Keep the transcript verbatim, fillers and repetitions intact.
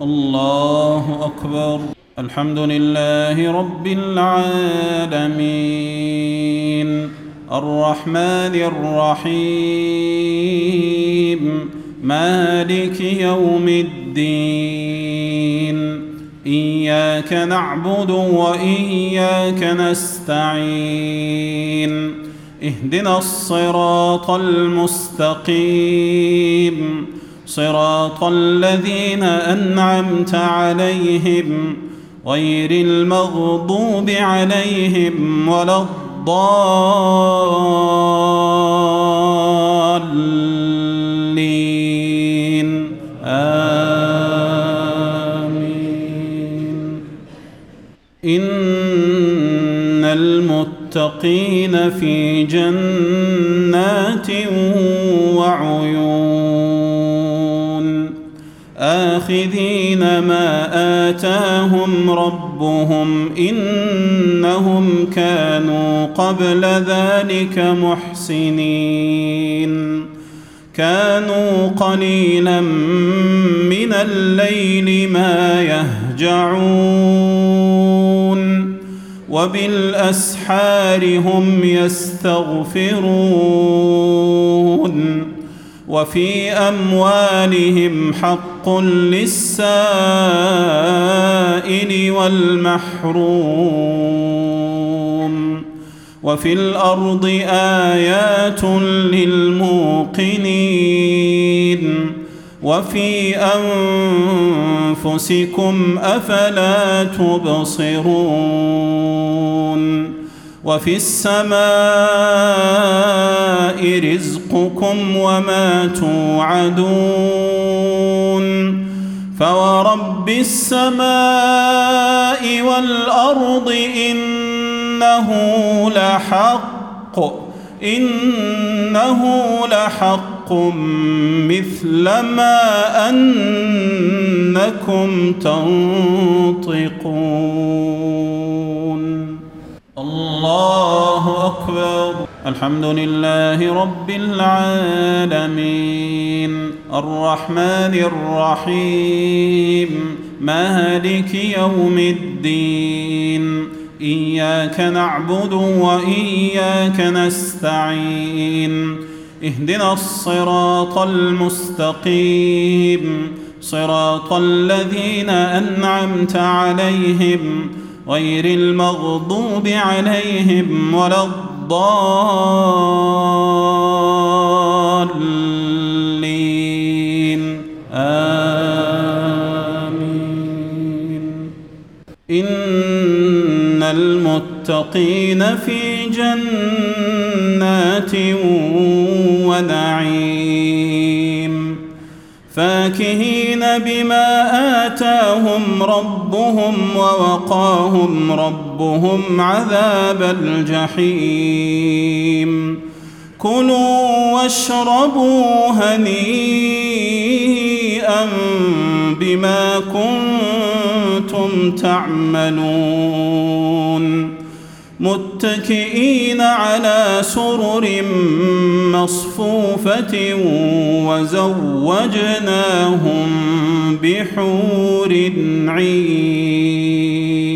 الله أكبر. الحمد لله رب العالمين الرحمن الرحيم مالك يوم الدين إياك نعبد وإياك نستعين اهدنا الصراط المستقيم صراط الذين أنعمت عليهم غير المغضوب عليهم ولا الضالين آمين. إن المتقين في جنات وعيون آخذين ما آتاهم ربهم إنهم كانوا قبل ذلك محسنين كانوا قليلا من الليل ما يهجعون وبالأسحار هم يستغفرون وفي أموالهم حق للسائل والمحروم وفي الأرض آيات للموقنين وفي أنفسكم أفلا تبصرون وفي السماء رزقكم وما توعدون فورب السماء والأرض إنه لحق إنه لحق مثل ما أنكم تنطقون. الله أكبر. الحمد لله رب العالمين الرحمن الرحيم مالك يوم الدين إياك نعبد وإياك نستعين اهدنا الصراط المستقيم صراط الذين أنعمت عليهم غير المغضوب عليهم ولا الضالين آمين. إن المتقين في جنات ونعيم فاكهين بما آتاهم ربهم ووقاهم ربهم عذاب الجحيم كلوا واشربوا هنيئا بما كنتم تعملون متكئين على سرر مصفوفة وزوجناهم بحور عين.